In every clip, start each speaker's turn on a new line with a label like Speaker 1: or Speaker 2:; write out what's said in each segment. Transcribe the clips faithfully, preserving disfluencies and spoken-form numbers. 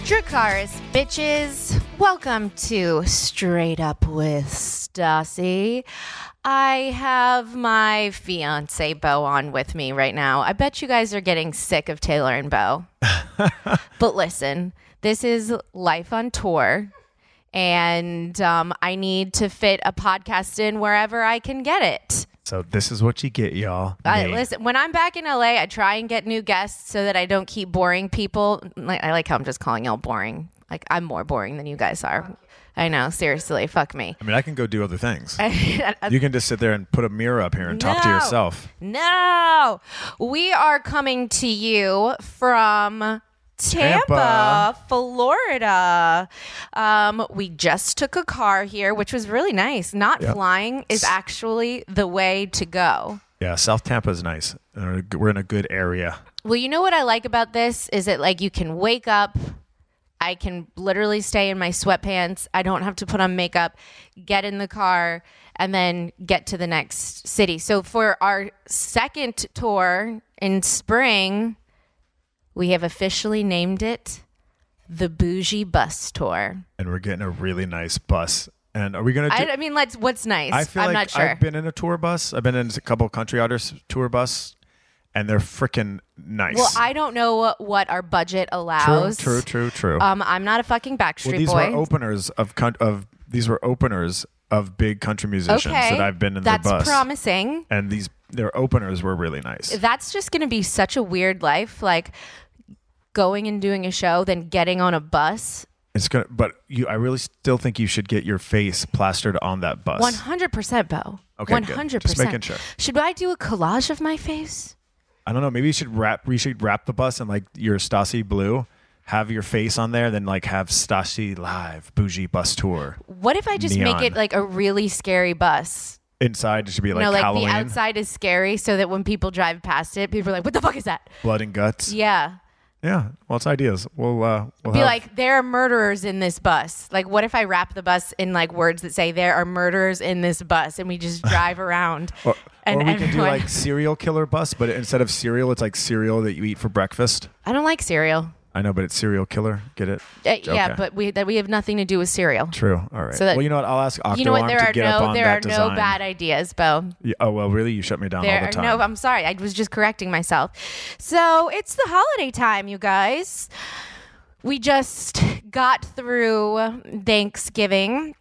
Speaker 1: Dracarys, bitches. Welcome to Straight Up with Stassi. I have my fiance Beau on with me right now. I bet you guys are getting sick of Taylor and Beau. But listen, this is life on tour, and um, I need to fit a podcast in wherever I can get it.
Speaker 2: So this is what you get, y'all.
Speaker 1: I, listen, when I'm back in L A, I try and get new guests so that I don't keep boring people. Like, I like how I'm just calling y'all boring. Like, I'm more boring than you guys are. I know, seriously, fuck me.
Speaker 2: I mean, I can go do other things. You can just sit there and put a mirror up here and
Speaker 1: no,
Speaker 2: talk to yourself.
Speaker 1: No. We are coming to you from Tampa,
Speaker 2: Tampa.
Speaker 1: Florida. Um, we just took a car here, which was really nice. Not
Speaker 2: Yep.
Speaker 1: flying is actually the way to go.
Speaker 2: Yeah, South Tampa is nice. We're in a good area.
Speaker 1: Well, you know what I like about this is that, like, you can wake up. I can literally stay in my sweatpants. I don't have to put on makeup, get in the car, and then get to the next city. So for our second tour in spring, we have officially named it the Bougie Bus Tour.
Speaker 2: And we're getting a really nice bus. And are we going to do...
Speaker 1: I, I mean, let's. What's nice?
Speaker 2: I feel
Speaker 1: I'm
Speaker 2: like
Speaker 1: not sure.
Speaker 2: I've been in a tour bus. I've been in a couple country artists tour bus, and they're freaking nice.
Speaker 1: Well, I don't know what, what our budget allows.
Speaker 2: True, true, true, true.
Speaker 1: Um, I'm not a fucking Backstreet
Speaker 2: well, these
Speaker 1: Boy.
Speaker 2: were openers of con- of these were openers of big country musicians
Speaker 1: okay,
Speaker 2: that I've been in
Speaker 1: that's
Speaker 2: their bus.
Speaker 1: promising.
Speaker 2: And these their openers were really nice.
Speaker 1: That's just going to be such a weird life, like going and doing a show, then getting on a bus.
Speaker 2: It's gonna, but you, I really still think you should get your face plastered on that bus.
Speaker 1: one hundred percent, Beau.
Speaker 2: Okay,
Speaker 1: one
Speaker 2: good.
Speaker 1: hundred
Speaker 2: Just
Speaker 1: percent.
Speaker 2: making sure.
Speaker 1: Should I do a collage of my face?
Speaker 2: I don't know. Maybe you should wrap. We should wrap the bus in like your Stassi blue. Have your face on there, then like have Stassi live bougie bus tour.
Speaker 1: What if I just
Speaker 2: Neon.
Speaker 1: make it like a really scary bus?
Speaker 2: Inside, it should be like
Speaker 1: you know, like
Speaker 2: Halloween.
Speaker 1: the outside is scary, so that when people drive past it, people are like, "What the fuck is that?"
Speaker 2: Blood and guts.
Speaker 1: Yeah.
Speaker 2: Yeah. Well, it's ideas. We'll uh, we'll
Speaker 1: Be
Speaker 2: have,
Speaker 1: like, there are murderers in this bus. Like, what if I wrap the bus in like words that say there are murderers in this bus, and we just drive around?
Speaker 2: Or,
Speaker 1: and
Speaker 2: or we can do
Speaker 1: everyone-
Speaker 2: like serial killer bus, but instead of cereal, it's like cereal that you eat for breakfast.
Speaker 1: I don't like cereal.
Speaker 2: I know, but it's serial killer. Get it?
Speaker 1: Uh, yeah,
Speaker 2: Okay.
Speaker 1: but we that we have nothing to do with cereal.
Speaker 2: True. All right.
Speaker 1: So that-
Speaker 2: well, you know what? I'll ask Octoarm
Speaker 1: You know what? There
Speaker 2: to
Speaker 1: are
Speaker 2: get up
Speaker 1: no
Speaker 2: on
Speaker 1: there
Speaker 2: that
Speaker 1: are
Speaker 2: design.
Speaker 1: no bad ideas, Beau.
Speaker 2: Yeah, oh well, really? You shut me down
Speaker 1: There
Speaker 2: all the
Speaker 1: are
Speaker 2: time.
Speaker 1: no. I'm sorry. I was just correcting myself. So it's the holiday time, you guys. We just got through Thanksgiving,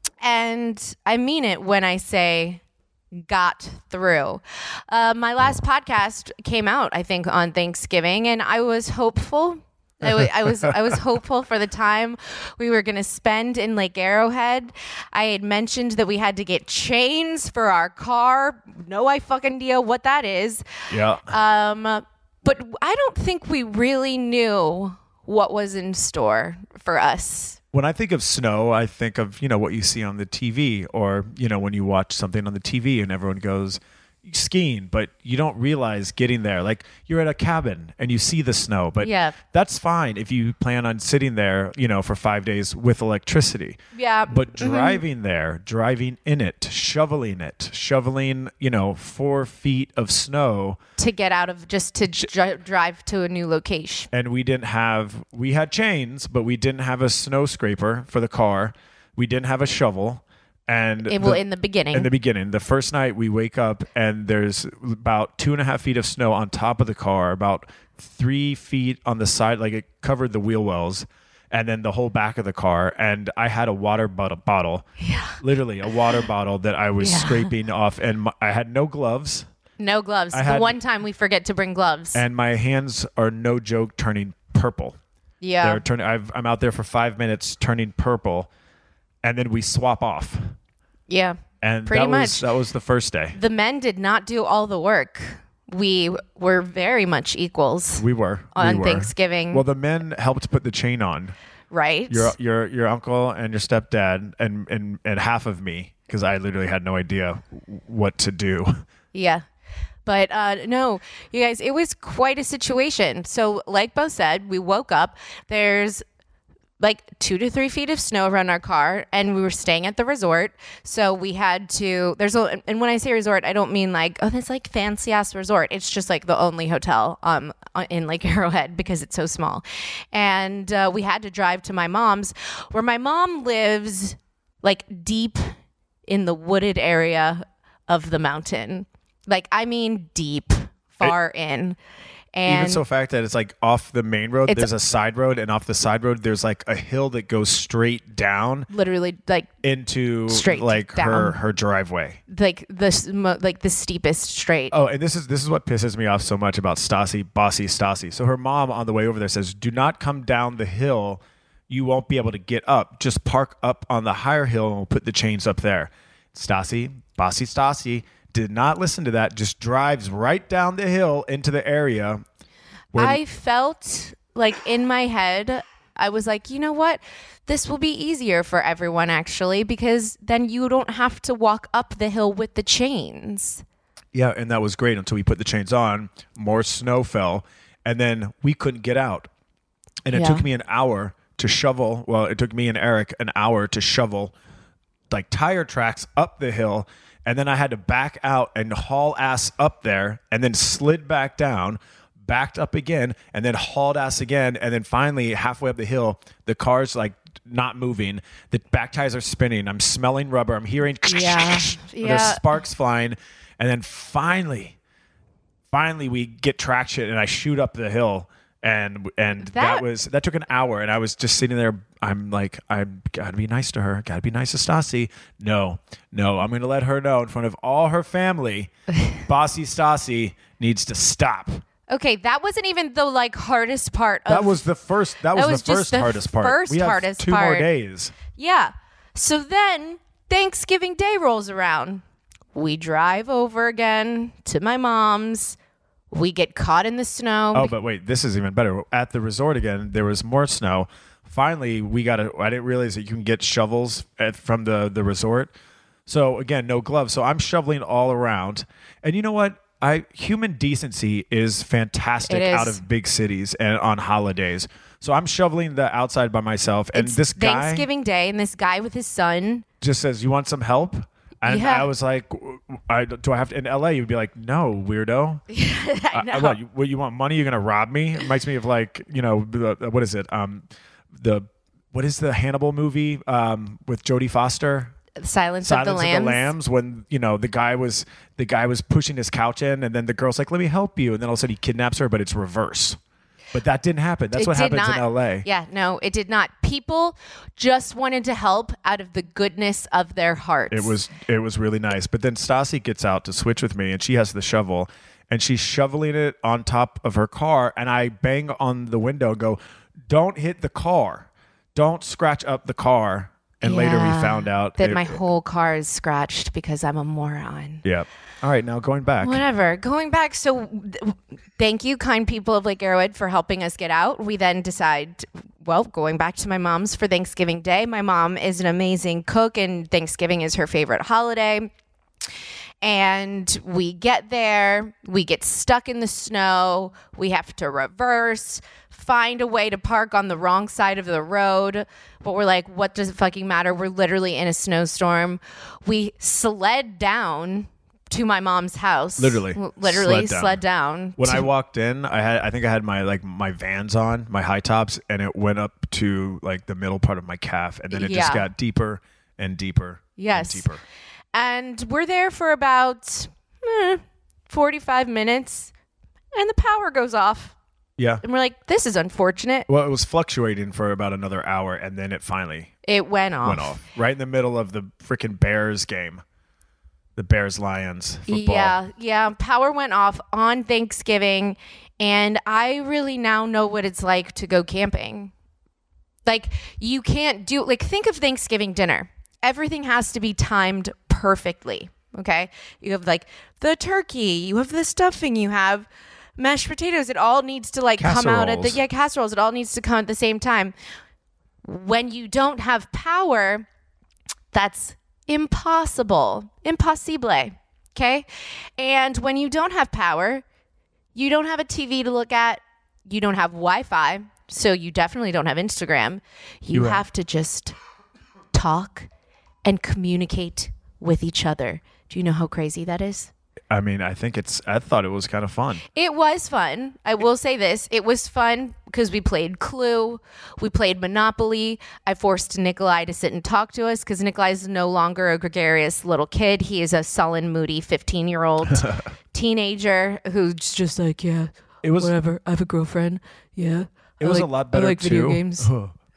Speaker 1: and I mean it when I say got through. Uh, my last podcast came out, I think, on Thanksgiving, and I was hopeful. I was, I was I was hopeful for the time we were going to spend in Lake Arrowhead. I had mentioned that we had to get chains for our car. No I fucking idea what that is.
Speaker 2: Yeah.
Speaker 1: Um, but I don't think we really knew what was in store for us.
Speaker 2: When I think of snow, I think of, you know, what you see on the T V, or, you know, when you watch something on the T V and everyone goes skiing, but you don't realize getting there. Like, you're at a cabin and you see the snow, but
Speaker 1: Yeah.
Speaker 2: that's fine if you plan on sitting there, you know, for five days with electricity.
Speaker 1: Yeah.
Speaker 2: But
Speaker 1: Mhm.
Speaker 2: driving there, driving in it, shoveling it, shoveling, you know, four feet of snow.
Speaker 1: To get out of just to dri- drive to a new location.
Speaker 2: And we didn't have, we had chains, but we didn't have a snow scraper for the car. We didn't have a shovel. And
Speaker 1: It, well, in the beginning.
Speaker 2: In the beginning, the first night we wake up and there's about two and a half feet of snow on top of the car, about three feet on the side, like it covered the wheel wells, and then the whole back of the car. And I had a water bottle, bottle
Speaker 1: Yeah.
Speaker 2: literally a water bottle that I was
Speaker 1: Yeah.
Speaker 2: scraping off, and my, I had no gloves.
Speaker 1: No gloves.
Speaker 2: I
Speaker 1: The
Speaker 2: had-
Speaker 1: one time we forget to bring gloves.
Speaker 2: And my hands are, no joke, turning purple.
Speaker 1: yeah.
Speaker 2: They're turning. I've, I'm out there for five minutes, turning purple, and then we swap off.
Speaker 1: Yeah.
Speaker 2: And
Speaker 1: Pretty
Speaker 2: that
Speaker 1: much.
Speaker 2: was that was the first day.
Speaker 1: The men did not do all the work. We were very much equals
Speaker 2: We were
Speaker 1: on
Speaker 2: we were.
Speaker 1: Thanksgiving,
Speaker 2: Well, the men helped put the chain on.
Speaker 1: right?
Speaker 2: Your your your uncle and your stepdad and and and half of me, because I literally had no idea what to do.
Speaker 1: Yeah. But uh, no, you guys, it was quite a situation. So like Beau said, we woke up. There's like two to three feet of snow around our car, and we were staying at the resort. So we had to, there's a, and when I say resort, I don't mean like, oh, that's like fancy ass resort. It's just like the only hotel um in Lake Arrowhead because it's so small. And uh, we had to drive to my mom's, where my mom lives like deep in the wooded area of the mountain. Like, I mean, deep, far it- in. And
Speaker 2: even so fact that it's like off the main road, there's a side road, and off the side road there's like a hill that goes straight down,
Speaker 1: literally like
Speaker 2: into
Speaker 1: straight
Speaker 2: like
Speaker 1: down.
Speaker 2: her her driveway,
Speaker 1: like the like the steepest straight.
Speaker 2: Oh, and this is this is what pisses me off so much about Stassi, bossy Stassi. So her mom on the way over there says, "Do not come down the hill. You won't be able to get up. Just park up on the higher hill, and we'll put the chains up there." Stassi, bossy Stassi, did not listen to that, just drives right down the hill into the area. Where
Speaker 1: I felt like in my head, I was like, you know what? This will be easier for everyone, actually, because then you don't have to walk up the hill with the chains.
Speaker 2: Yeah, and that was great until we put the chains on. More snow fell, and then we couldn't get out. And it
Speaker 1: Yeah.
Speaker 2: took me an hour to shovel. Well, it took me and Eric an hour to shovel like tire tracks up the hill. And then I had to back out and haul ass up there, and then slid back down, backed up again, and then hauled ass again. And then finally, halfway up the hill, the car's like not moving. The back tires are spinning. I'm smelling rubber. I'm hearing
Speaker 1: Yeah.
Speaker 2: there's
Speaker 1: Yeah.
Speaker 2: sparks flying. And then finally, finally we get traction, and I shoot up the hill. And and that,
Speaker 1: That-
Speaker 2: was that took an hour, and I was just sitting there. I'm like, I've got to be nice to her. Got to be nice to Stassi. No, no, I'm going to let her know in front of all her family. Bossy Stassi needs to stop.
Speaker 1: Okay, that wasn't even the like hardest part of
Speaker 2: That was the first. That was,
Speaker 1: That was
Speaker 2: the
Speaker 1: just
Speaker 2: first
Speaker 1: the
Speaker 2: hardest part.
Speaker 1: first
Speaker 2: we have
Speaker 1: hardest
Speaker 2: two more
Speaker 1: part.
Speaker 2: days.
Speaker 1: Yeah. So then Thanksgiving Day rolls around. We drive over again to my mom's. We get caught in the snow.
Speaker 2: Oh, but wait, this is even better. At the resort again, there was more snow. Finally, we got to, I didn't realize that you can get shovels at, from the, the resort. So again, no gloves. So I'm shoveling all around. And you know what? I human decency is fantastic
Speaker 1: It is.
Speaker 2: out of big cities and on holidays. So I'm shoveling the outside by myself. And
Speaker 1: It's
Speaker 2: this guy
Speaker 1: Thanksgiving Day, and this guy with his son.
Speaker 2: just says, "You want some help?" And
Speaker 1: Yeah.
Speaker 2: I was like, I, "Do I have to?" In L A, you'd be like, "No, weirdo."
Speaker 1: I know.
Speaker 2: Uh, what, you, what you want money? You're gonna rob me? It reminds me of like, you know, the, what is it? Um, the what is the Hannibal movie um, with Jodie Foster?
Speaker 1: Silence,
Speaker 2: Silence
Speaker 1: of the Lambs.
Speaker 2: Lambs. When you know the guy was the guy was pushing his couch in, and then the girl's like, "Let me help you," and then all of a sudden he kidnaps her, but it's reverse. But that didn't happen. That's
Speaker 1: It
Speaker 2: what
Speaker 1: did
Speaker 2: happens
Speaker 1: not.
Speaker 2: in L A.
Speaker 1: Yeah, no, it did not. People just wanted to help out of the goodness of their hearts.
Speaker 2: It was it was really nice. But then Stassi gets out to switch with me, and she has the shovel, and she's shoveling it on top of her car, and I bang on the window and go, "Don't hit the car. Don't scratch up the car." And later we
Speaker 1: Yeah,
Speaker 2: found out
Speaker 1: that
Speaker 2: it-
Speaker 1: my whole car is scratched because I'm a moron.
Speaker 2: Yeah. All right, now going back.
Speaker 1: Whatever. Going back, so th- thank you, kind people of Lake Arrowhead, for helping us get out. We then decide, well, going back to my mom's for Thanksgiving Day. My mom is an amazing cook, and Thanksgiving is her favorite holiday. And we get there, we get stuck in the snow, we have to reverse, find a way to park on the wrong side of the road. But we're like, what does it fucking matter? We're literally in a snowstorm. We sled down to my mom's house.
Speaker 2: Literally.
Speaker 1: L- literally
Speaker 2: Sled down.
Speaker 1: sled down.
Speaker 2: When
Speaker 1: to-
Speaker 2: I walked in, I had I think I had my like my Vans on, my high tops, and it went up to like the middle part of my calf, and then it just
Speaker 1: Yeah.
Speaker 2: got deeper and deeper.
Speaker 1: Yes.
Speaker 2: And deeper.
Speaker 1: And we're there for about eh, forty-five minutes, and the power goes off.
Speaker 2: Yeah.
Speaker 1: And we're like, this is unfortunate.
Speaker 2: Well, it was fluctuating for about another hour, and then it finally
Speaker 1: It went off.
Speaker 2: went off right in the middle of the freaking Bears game, the Bears Lions football.
Speaker 1: Yeah, yeah. Power went off on Thanksgiving, and I really now know what it's like to go camping. Like, you can't do, like, think of Thanksgiving dinner. Everything has to be timed perfectly, okay? You have, like, the turkey, you have the stuffing, you have mashed potatoes. It all needs to, like, come out at the,
Speaker 2: Casseroles.
Speaker 1: yeah, casseroles. It all needs to come at the same time. When you don't have power, that's impossible. Impossible. Okay? And when you don't have power, you don't have a T V to look at, you don't have Wi-Fi, So you definitely don't have Instagram. You,
Speaker 2: You
Speaker 1: have
Speaker 2: have-
Speaker 1: to just talk and communicate with each other. Do you know how crazy that is?
Speaker 2: I mean, I think it's, I thought it was kind of fun.
Speaker 1: It was fun. I will say this. It was fun because we played Clue. We played Monopoly. I forced Nikolai to sit and talk to us because Nikolai is no longer a gregarious little kid. He is a sullen, moody fifteen-year-old teenager who's just like, yeah,
Speaker 2: It was,
Speaker 1: whatever. I have a girlfriend. Yeah.
Speaker 2: it
Speaker 1: I
Speaker 2: was
Speaker 1: like-
Speaker 2: a lot better
Speaker 1: I like
Speaker 2: too.
Speaker 1: video games.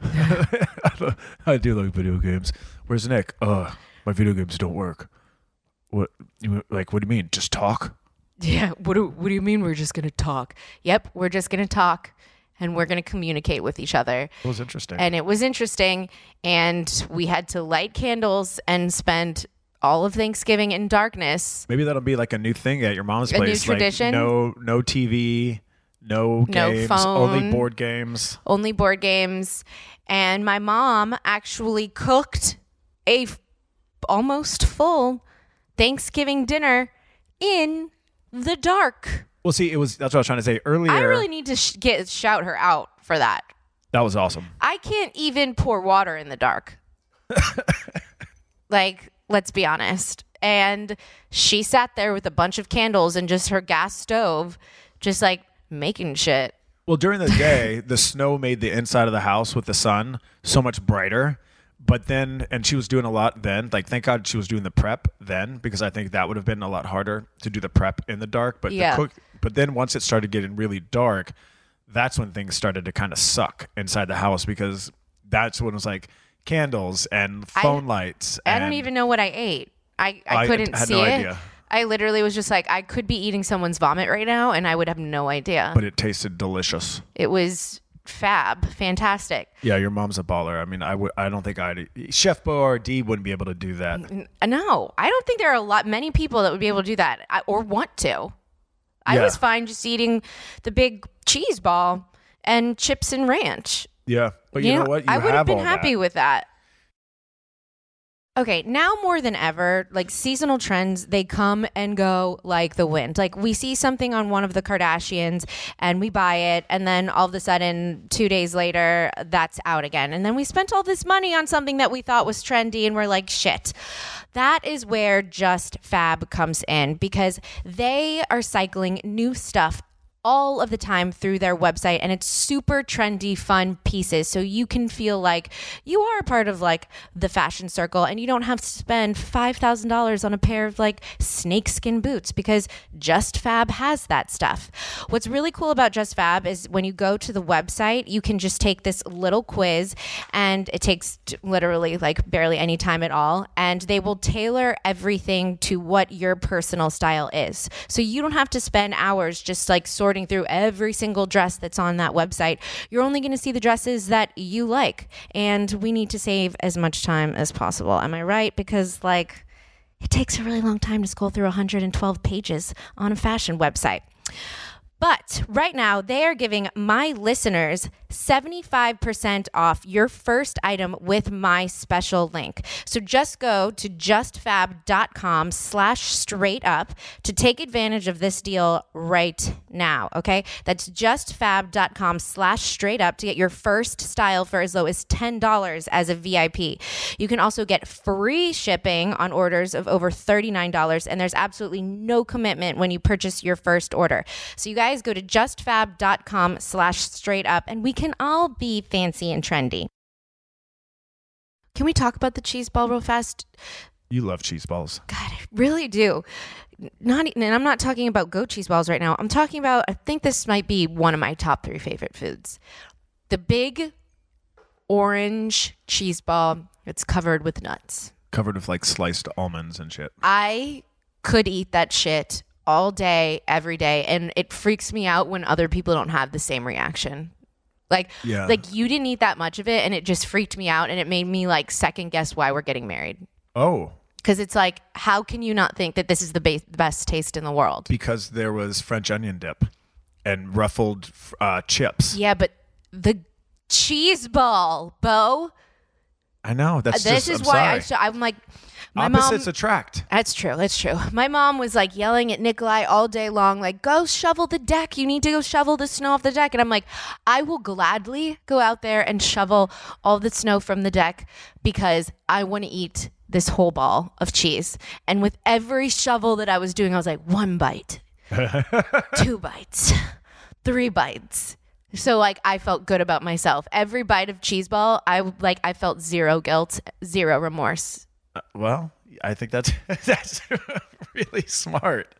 Speaker 2: I do like video games. Where's Nick? Uh, my video games don't work. What? You like? What do you mean? Just talk?
Speaker 1: Yeah. What do What do you mean we're just gonna talk? Yep, we're just gonna talk, and we're gonna communicate with each other.
Speaker 2: It was interesting.
Speaker 1: And it was interesting, and we had to light candles and spend all of Thanksgiving in darkness.
Speaker 2: Maybe that'll be like a new thing at your mom's
Speaker 1: A new
Speaker 2: place.
Speaker 1: tradition?
Speaker 2: Like no, no T V, no
Speaker 1: No
Speaker 2: games,
Speaker 1: phone.
Speaker 2: only board games.
Speaker 1: Only board games. And my mom actually cooked a f- almost full Thanksgiving dinner in the dark.
Speaker 2: Well, see, it was that's what I was trying to say earlier.
Speaker 1: I really need to sh- get shout her out for that.
Speaker 2: that was awesome.
Speaker 1: I can't even pour water in the dark. Like, let's be honest. And she sat there with a bunch of candles and just her gas stove, just like making shit.
Speaker 2: Well, during the day, the snow made the inside of the house with the sun so much brighter. But then, and she was doing a lot then. Like, thank God she was doing the prep then, because I think that would have been a lot harder to do the prep in the dark. But
Speaker 1: Yeah.
Speaker 2: the cook, but then once it started getting really dark, that's when things started to kind of suck inside the house, because that's when it was like candles and phone lights.
Speaker 1: I don't
Speaker 2: and
Speaker 1: even know what I ate. I, I
Speaker 2: I
Speaker 1: couldn't
Speaker 2: had
Speaker 1: see
Speaker 2: no
Speaker 1: it.
Speaker 2: idea.
Speaker 1: I literally was just like, I could be eating someone's vomit right now, and I would have no idea.
Speaker 2: But it tasted delicious.
Speaker 1: It was fab, fantastic.
Speaker 2: Yeah, your mom's a baller. I mean, I would. I don't think I'd. Chef Boyardee wouldn't be able to do that.
Speaker 1: N- No, I don't think there are a lot, many people that would be able to do that I- or want to. I
Speaker 2: Yeah.
Speaker 1: was fine just eating the big cheese ball and chips and ranch.
Speaker 2: Yeah, but you, know, what? You
Speaker 1: I would have
Speaker 2: have
Speaker 1: been
Speaker 2: all
Speaker 1: happy
Speaker 2: that.
Speaker 1: with that. Okay, now more than ever, like seasonal trends, they come and go like the wind. Like we see something on one of the Kardashians and we buy it, and then all of a sudden, two days later, that's out again. And then we spent all this money on something that we thought was trendy, and we're like, shit. That is where Just Fab comes in, because they are cycling new stuff all of the time through their website, and it's super trendy, fun pieces, so you can feel like you are a part of like the fashion circle, and you don't have to spend five thousand dollars on a pair of like snakeskin boots, because Just Fab has that stuff. What's really cool about Just Fab is when you go to the website, you can just take this little quiz, and it takes t- literally like barely any time at all, and they will tailor everything to what your personal style is, so you don't have to spend hours just like sorting through every single dress that's on that website. You're only going to see the dresses that you like, and we need to save as much time as possible. Am I right? Because like it takes a really long time to scroll through one hundred twelve pages on a fashion website. But right now, they are giving my listeners seventy-five percent off your first item with my special link. So just go to justfab.com slash straight up to take advantage of this deal right now, okay? That's justfab.com slash straight up to get your first style for as low as ten dollars as a V I P. You can also get free shipping on orders of over thirty-nine dollars, and there's absolutely no commitment when you purchase your first order. So you guys go to justfab.com slash straight up, and we can all be fancy and trendy. Can we talk about the cheese ball real fast?
Speaker 2: You love cheese balls.
Speaker 1: God, I really do. Not, e- and I'm not talking about goat cheese balls right now. I'm talking about, I think this might be one of my top three favorite foods. The big orange cheese ball that's covered with nuts.
Speaker 2: Covered with like sliced almonds and shit.
Speaker 1: I could eat that shit all day, every day, and it freaks me out when other people don't have the same reaction. Like,
Speaker 2: Yeah.
Speaker 1: like you didn't eat that much of it, and it just freaked me out, and it made me like second guess why we're getting married.
Speaker 2: Oh,
Speaker 1: Because it's like, how can you not think that this is the ba- best taste in the world?
Speaker 2: because there was French onion dip and ruffled uh, chips.
Speaker 1: Yeah, but the cheese ball, Bo.
Speaker 2: I know. That's
Speaker 1: This
Speaker 2: just,
Speaker 1: is
Speaker 2: I'm
Speaker 1: why
Speaker 2: sorry.
Speaker 1: I sh- I'm like, My
Speaker 2: Opposites
Speaker 1: mom,
Speaker 2: attract.
Speaker 1: That's true. That's true. My mom was like yelling at Nikolai all day long, like, go shovel the deck. You need to go shovel the snow off the deck. And I'm like, I will gladly go out there and shovel all the snow from the deck because I want to eat this whole ball of cheese. And with every shovel that I was doing, I was like, one bite, two bites, three bites. So like I felt good about myself. Every bite of cheese ball, I like I felt zero guilt, zero remorse.
Speaker 2: Uh, well, I think that's that's really smart.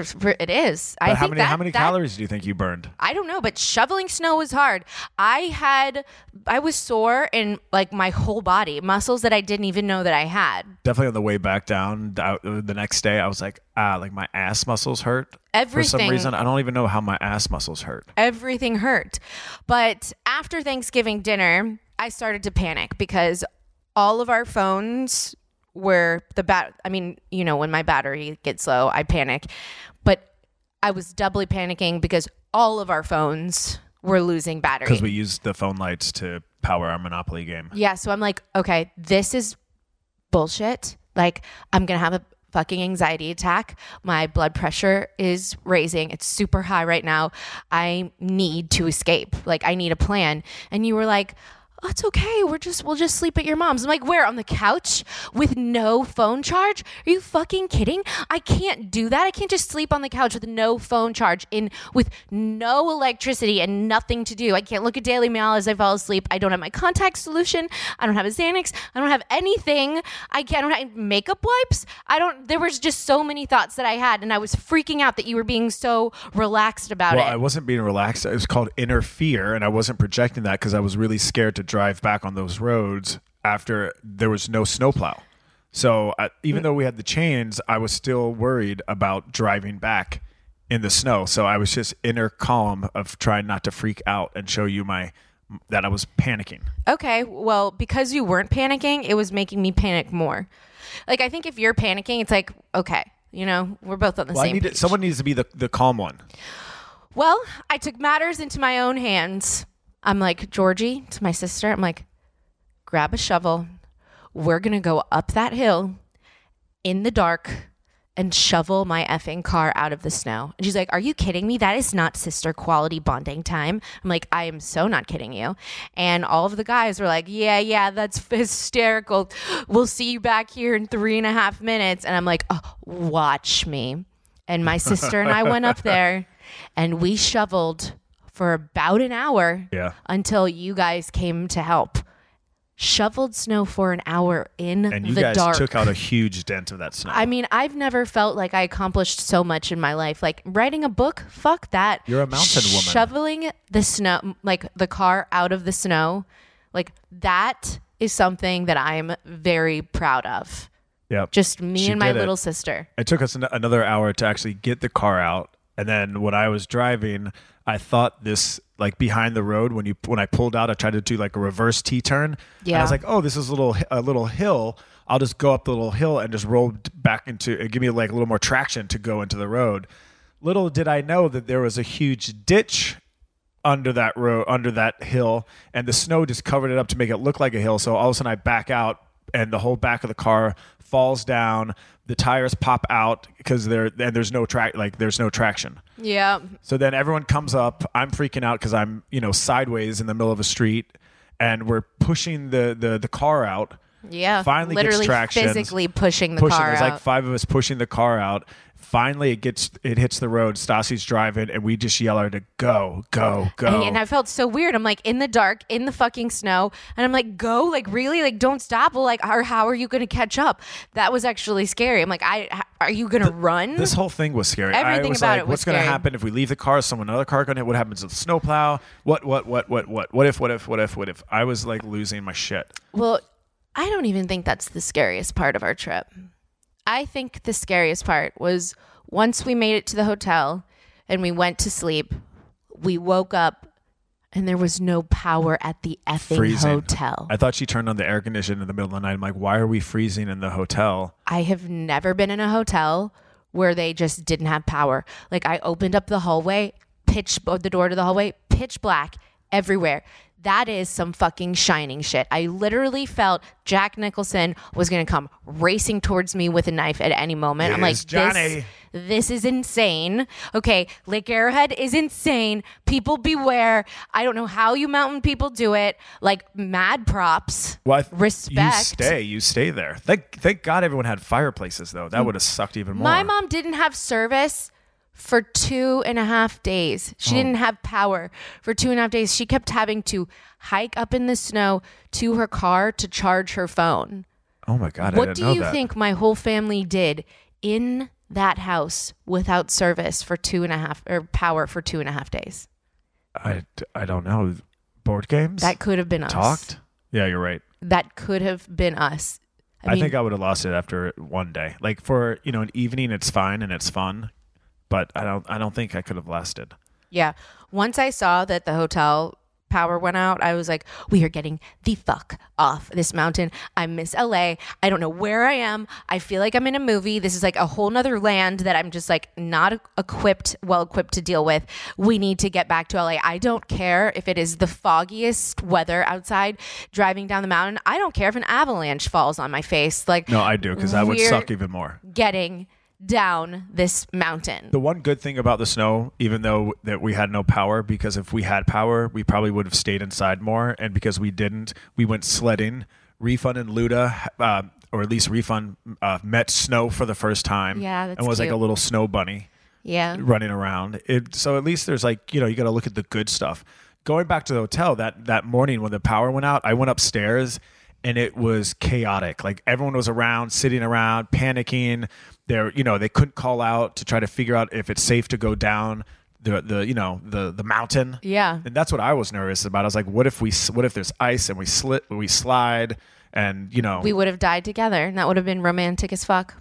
Speaker 1: It is.
Speaker 2: But
Speaker 1: I
Speaker 2: how
Speaker 1: think
Speaker 2: many
Speaker 1: that,
Speaker 2: how many
Speaker 1: that,
Speaker 2: calories do you think you burned?
Speaker 1: I don't know, but shoveling snow was hard. I had, I was sore in like my whole body, muscles that I didn't even know that I had.
Speaker 2: Definitely on the way back down out, the next day, I was like, ah, like my ass muscles hurt.
Speaker 1: Everything.
Speaker 2: For some reason, I don't even know how my ass muscles hurt.
Speaker 1: Everything hurt. But after Thanksgiving dinner, I started to panic because all of our phones were the bat. I mean, you know, when my battery gets low, I panic. But I was doubly panicking because all of our phones were losing battery.
Speaker 2: Because we used the phone lights to power our Monopoly game.
Speaker 1: Yeah. So I'm like, okay, this is bullshit. Like, I'm going to have a fucking anxiety attack. My blood pressure is raising. It's super high right now. I need to escape. Like, I need a plan. And you were like, oh, it's okay. We're just, we'll just sleep at your mom's. I'm like, where? On the couch with no phone charge? Are you fucking kidding? I can't do that. I can't just sleep on the couch with no phone charge in with no electricity and nothing to do. I can't look at Daily Mail as I fall asleep. I don't have my contact solution. I don't have a Xanax. I don't have anything. I can't, I don't have makeup wipes. I don't, there was just so many thoughts that I had, and I was freaking out that you were being so relaxed about
Speaker 2: well,
Speaker 1: it.
Speaker 2: I wasn't being relaxed. It was called inner fear, and I wasn't projecting that because I was really scared to drive back on those roads after there was no snowplow. So I, even though we had the chains, I was still worried about driving back in the snow. So I was just inner calm of trying not to freak out and show you my that I was panicking.
Speaker 1: Okay, well, because you weren't panicking, it was making me panic more. Like, I think if you're panicking, it's like, okay, you know, we're both on the
Speaker 2: Well, I
Speaker 1: same
Speaker 2: need
Speaker 1: page.
Speaker 2: to, someone needs to be the, the calm one.
Speaker 1: Well, I took matters into my own hands. I'm like, Georgie, to my sister, I'm like, grab a shovel. We're going to go up that hill in the dark and shovel my effing car out of the snow. And she's like, are you kidding me? That is not sister quality bonding time. I'm like, I am so not kidding you. And all of the guys were like, yeah, yeah, that's hysterical. We'll see you back here in three and a half minutes. And I'm like, oh, watch me. And my sister and I went up there and we shoveled for about an hour
Speaker 2: Yeah.
Speaker 1: until you guys came to help. Shoveled snow for an hour in
Speaker 2: And you
Speaker 1: the
Speaker 2: guys
Speaker 1: dark.
Speaker 2: took out a huge dent of that snow.
Speaker 1: I mean, I've never felt like I accomplished so much in my life. Like writing a book, fuck that.
Speaker 2: You're a mountain woman.
Speaker 1: Shoveling the snow, like the car out of the snow, like that is something that I'm very proud of.
Speaker 2: Yep.
Speaker 1: Just me
Speaker 2: She
Speaker 1: and my
Speaker 2: did it.
Speaker 1: little sister.
Speaker 2: It took us an- another hour to actually get the car out. And then when I was driving, I thought this, like behind the road, when you when I pulled out, I tried to do like a reverse T-turn. And I was
Speaker 1: Yeah.
Speaker 2: like, oh, this is a little a little hill. I'll just go up the little hill and just roll back into it, give me like a little more traction to go into the road. Little did I know that there was a huge ditch under that road, under that hill, and the snow just covered it up to make it look like a hill. So all of a sudden I back out, and the whole back of the car falls down. The tires pop out because there and there's no track, like there's no traction.
Speaker 1: Yeah.
Speaker 2: So then everyone comes up. I'm freaking out because I'm, you know, sideways in the middle of a street, and we're pushing the the, the car out.
Speaker 1: Yeah.
Speaker 2: Finally gets
Speaker 1: literally
Speaker 2: traction.
Speaker 1: physically pushing the
Speaker 2: Pushing.
Speaker 1: car
Speaker 2: There's
Speaker 1: out.
Speaker 2: like five of us pushing the car out. Finally, it gets it hits the road. Stassi's driving, and we just yell at her to go, go, go.
Speaker 1: And, and I felt so weird. I'm like in the dark, in the fucking snow, and I'm like, go, like really, like don't stop. Well, like, or how are you going to catch up? That was actually scary. I'm like, I, are you going to run?
Speaker 2: This whole thing was scary.
Speaker 1: Everything
Speaker 2: I was
Speaker 1: about
Speaker 2: like,
Speaker 1: it was
Speaker 2: what's going to
Speaker 1: scary.
Speaker 2: happen if we leave the car? Is someone another car going to hit? What happens to the snowplow? What, what, what, what, what? What if, what if, what if, what if? I was like losing my shit.
Speaker 1: Well, I don't even think that's the scariest part of our trip. I think the scariest part was once we made it to the hotel and we went to sleep, we woke up and there was no power at the effing
Speaker 2: Freezing.
Speaker 1: hotel.
Speaker 2: I thought she turned on the air conditioner in the middle of the night. I'm like, why are we freezing in the hotel?
Speaker 1: I have never been in a hotel where they just didn't have power. Like I opened up the hallway, pitch the door to the hallway, pitch black everywhere. That is some fucking shining shit. I literally felt Jack Nicholson was going to come racing towards me with a knife at any moment.
Speaker 2: It
Speaker 1: I'm like,
Speaker 2: is Johnny.
Speaker 1: this, this is insane. Okay, Lake Arrowhead is insane. People beware. I don't know how you mountain people do it. Like, mad props.
Speaker 2: Well, I-
Speaker 1: Respect.
Speaker 2: You stay. You stay there. Thank, thank God everyone had fireplaces, though. That would have sucked even more.
Speaker 1: My mom didn't have service for two and a half days. She
Speaker 2: Oh.
Speaker 1: didn't have power for two and a half days. She kept having to hike up in the snow to her car to charge her phone.
Speaker 2: Oh, my God. I
Speaker 1: What
Speaker 2: didn't
Speaker 1: do
Speaker 2: know
Speaker 1: you
Speaker 2: that.
Speaker 1: think my whole family did in that house without service for two and a half or power for two and a half days?
Speaker 2: I, I don't know. Board games?
Speaker 1: That could have been us.
Speaker 2: Talked? Yeah, you're right.
Speaker 1: That could have been us. I,
Speaker 2: I,
Speaker 1: mean,
Speaker 2: think I would have lost it after one day. Like for, you know, an evening, it's fine and it's fun, but I don't, I don't think I could have lasted.
Speaker 1: yeah. Once I saw that the hotel power went out, I was like, we are getting the fuck off this mountain. I miss L A. I don't know where I am. I feel like I'm in a movie. This is like a whole nother land that I'm just like not equipped, well equipped to deal with. We need to get back to L A. I don't care if it is the foggiest weather outside driving down the mountain. I don't care if an avalanche falls on my face. Like,
Speaker 2: No, I do, because that would
Speaker 1: we're
Speaker 2: suck even more.
Speaker 1: getting down this mountain.
Speaker 2: The one good thing about the snow, even though that we had no power, because if we had power, we probably would have stayed inside more. And because we didn't, we went sledding. Refund and Luda, uh, or at least Refund, uh, met snow for the first time.
Speaker 1: Yeah, that's
Speaker 2: and was like
Speaker 1: cute.
Speaker 2: a little snow bunny
Speaker 1: Yeah.
Speaker 2: running around. It, so at least there's like, you know, you got to look at the good stuff. Going back to the hotel that that morning when the power went out, I went upstairs and it was chaotic. Like everyone was around, sitting around, panicking. They're, you know, they couldn't call out to try to figure out if it's safe to go down the the you know the the mountain.
Speaker 1: Yeah.
Speaker 2: And that's what I was nervous about. I was like, what if we what if there's ice and we slip we slide and you know
Speaker 1: We would have died together, and that would have been romantic as fuck.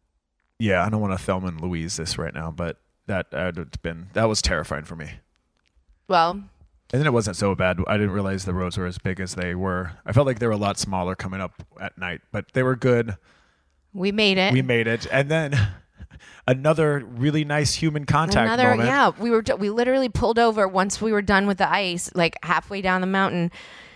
Speaker 2: yeah, I don't want to Thelma and Louise this right now, but that uh, it's been that was terrifying for me.
Speaker 1: Well,
Speaker 2: And then it wasn't so bad. I didn't realize the roads were as big as they were. I felt like they were a lot smaller coming up at night, but they were good.
Speaker 1: we made it.
Speaker 2: We made it. And then another really nice human contact
Speaker 1: Another,
Speaker 2: moment.
Speaker 1: yeah. We were we literally pulled over once we were done with the ice, like halfway down the mountain,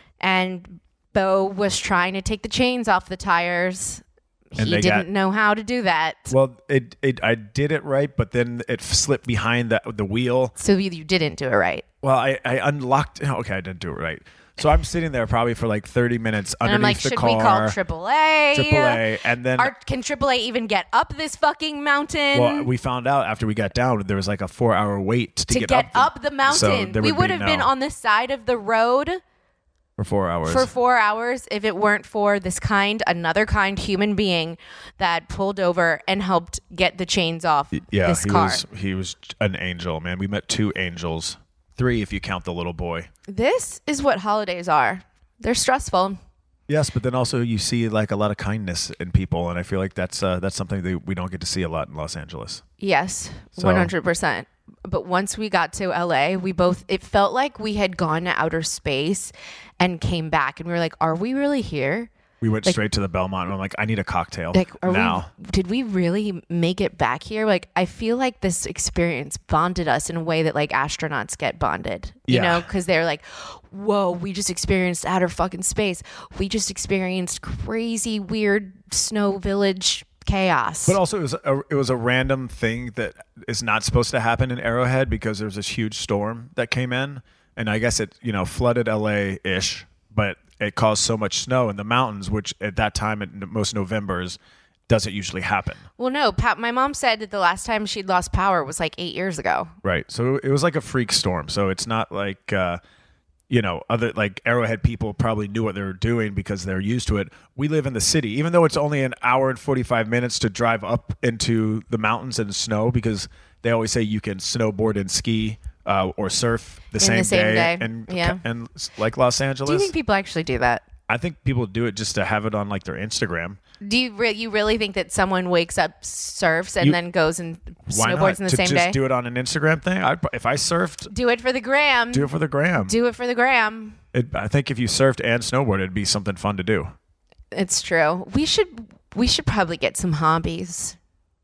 Speaker 1: and Bo was trying to take the chains off the tires.
Speaker 2: And
Speaker 1: He
Speaker 2: they
Speaker 1: didn't
Speaker 2: got-
Speaker 1: know how to do that.
Speaker 2: Well, it, it I did it right, but then it slipped behind the the wheel.
Speaker 1: So you, you didn't do it right.
Speaker 2: Well, I, I unlocked. Okay, I didn't do it right. So I'm sitting there probably for like thirty minutes
Speaker 1: And
Speaker 2: underneath
Speaker 1: I'm like,
Speaker 2: the
Speaker 1: should
Speaker 2: car.
Speaker 1: we call triple A?
Speaker 2: triple A, and then
Speaker 1: Are, can triple A even get up this fucking mountain?
Speaker 2: well, we found out after we got down there was like a four hour wait to,
Speaker 1: to
Speaker 2: get,
Speaker 1: get,
Speaker 2: up,
Speaker 1: up, the mountain.
Speaker 2: So there
Speaker 1: we
Speaker 2: would
Speaker 1: would
Speaker 2: be
Speaker 1: have been
Speaker 2: no-
Speaker 1: on the side of the road
Speaker 2: for four hours.
Speaker 1: for four hours if it weren't for this kind, another kind human being that pulled over and helped get the chains off
Speaker 2: yeah,
Speaker 1: this
Speaker 2: he
Speaker 1: car.
Speaker 2: was he was an angel, man. We met two angels, three if you count the little boy.
Speaker 1: This is what holidays are. They're stressful.
Speaker 2: Yes, but then also you see like a lot of kindness in people, and I feel like that's uh, that's something that we don't get to see a lot in Los Angeles.
Speaker 1: Yes,
Speaker 2: So-
Speaker 1: one hundred percent. But once we got to L A, we both, it felt like we had gone to outer space and came back. And we were like, are we really here?
Speaker 2: We went
Speaker 1: Like-
Speaker 2: straight to the Belmont, and I'm like, I need a cocktail
Speaker 1: Like, are
Speaker 2: now.
Speaker 1: we, did we really make it back here? Like, I feel like this experience bonded us in a way that like astronauts get bonded, you
Speaker 2: Yeah.
Speaker 1: know, because they're like, whoa, we just experienced outer fucking space. We just experienced crazy, weird snow village chaos.
Speaker 2: But also, it was a, it was a random thing that is not supposed to happen in Arrowhead because there was this huge storm that came in, and I guess it you know flooded L A ish, but it caused so much snow in the mountains, which at that time in most Novembers doesn't usually happen.
Speaker 1: well, no, Pat, my mom said that the last time she'd lost power was like eight years ago.
Speaker 2: Right. So it was like a freak storm. So it's not like, uh, you know, other like Arrowhead people probably knew what they were doing because they're used to it. We live in the city, even though it's only an hour and forty-five minutes to drive up into the mountains and snow, because they always say you can snowboard and ski uh, or surf the,
Speaker 1: In
Speaker 2: same,
Speaker 1: the same
Speaker 2: day.
Speaker 1: day.
Speaker 2: And,
Speaker 1: Yeah.
Speaker 2: and like Los Angeles,
Speaker 1: Do you think people actually do that?
Speaker 2: I think people do it just to have it on like their Instagram.
Speaker 1: Do you re- you really think that someone wakes up, surfs, and
Speaker 2: You-
Speaker 1: then goes and
Speaker 2: Why
Speaker 1: snowboards
Speaker 2: not?
Speaker 1: in the
Speaker 2: to
Speaker 1: same
Speaker 2: just
Speaker 1: day?
Speaker 2: do it on an Instagram thing. I, if I surfed,
Speaker 1: Do it for the gram.
Speaker 2: do it for the gram.
Speaker 1: Do it for the gram.
Speaker 2: It, I think if you surfed and snowboarded, it'd be something fun to do.
Speaker 1: It's true. We should we should probably get some hobbies.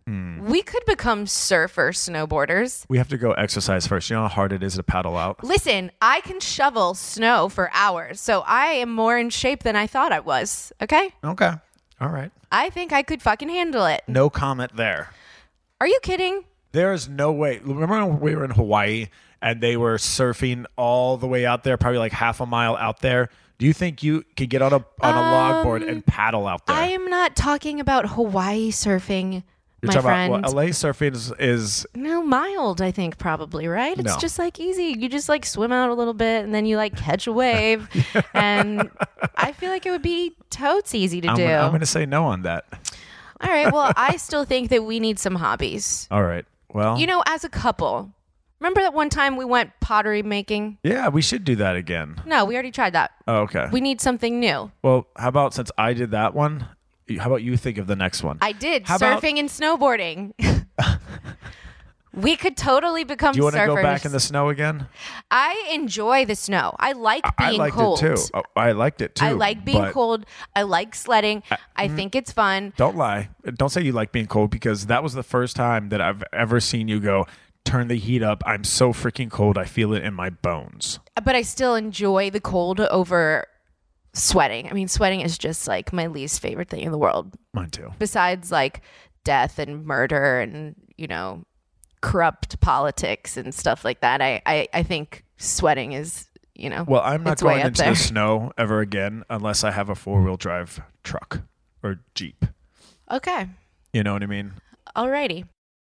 Speaker 1: We could become surfer snowboarders.
Speaker 2: We have to go exercise first. You know how hard it is to paddle out?
Speaker 1: Listen, I can shovel snow for hours, so I am more in shape than I thought I was. Okay?
Speaker 2: Okay. All right.
Speaker 1: I think I could fucking handle it.
Speaker 2: No comment there.
Speaker 1: Are you kidding?
Speaker 2: There is no way. Remember when we were in Hawaii and they were surfing all the way out there, probably like half a mile out there? Do you think you could get on a on a logboard and paddle out there?
Speaker 1: I am not talking about Hawaii surfing,
Speaker 2: You're
Speaker 1: my
Speaker 2: talking
Speaker 1: friend.
Speaker 2: about, well, L A surfing is, is
Speaker 1: No, mild, I think, probably, right? It's
Speaker 2: No.
Speaker 1: just like easy. You just like swim out a little bit and then you like catch a wave. And I feel like it would be totes easy to
Speaker 2: I'm,
Speaker 1: do.
Speaker 2: I'm going to say no on that.
Speaker 1: All right. Well, I still think that we need some hobbies.
Speaker 2: All right. Well,
Speaker 1: You know, as a couple, remember that one time we went pottery making?
Speaker 2: yeah, we should do that again.
Speaker 1: No, we already tried that.
Speaker 2: Oh, okay.
Speaker 1: We need something new.
Speaker 2: Well, how about since I did that one, how about you think of the next one?
Speaker 1: I did
Speaker 2: How about-
Speaker 1: surfing and snowboarding. We could totally become
Speaker 2: do you want to
Speaker 1: surfers.
Speaker 2: go back in the snow again?
Speaker 1: I enjoy the snow. I like being
Speaker 2: I liked
Speaker 1: cold.
Speaker 2: it too. Oh, I liked it too.
Speaker 1: I like being
Speaker 2: but
Speaker 1: cold. I like sledding. I think it's fun.
Speaker 2: Don't lie. Don't say you like being cold because that was the first time that I've ever seen you go, turn the heat up. I'm so freaking cold. I feel it in my bones.
Speaker 1: But I still enjoy the cold over sweating. I mean, sweating is just like my least favorite thing in the world.
Speaker 2: Mine too.
Speaker 1: Besides like death and murder and, you know, corrupt politics and stuff like that. I, I, I think sweating is, you know,
Speaker 2: Well, I'm not
Speaker 1: it's way
Speaker 2: going
Speaker 1: up
Speaker 2: into
Speaker 1: there.
Speaker 2: the snow ever again unless I have a four wheel drive truck or Jeep.
Speaker 1: Okay.
Speaker 2: You know what I mean?
Speaker 1: Alrighty.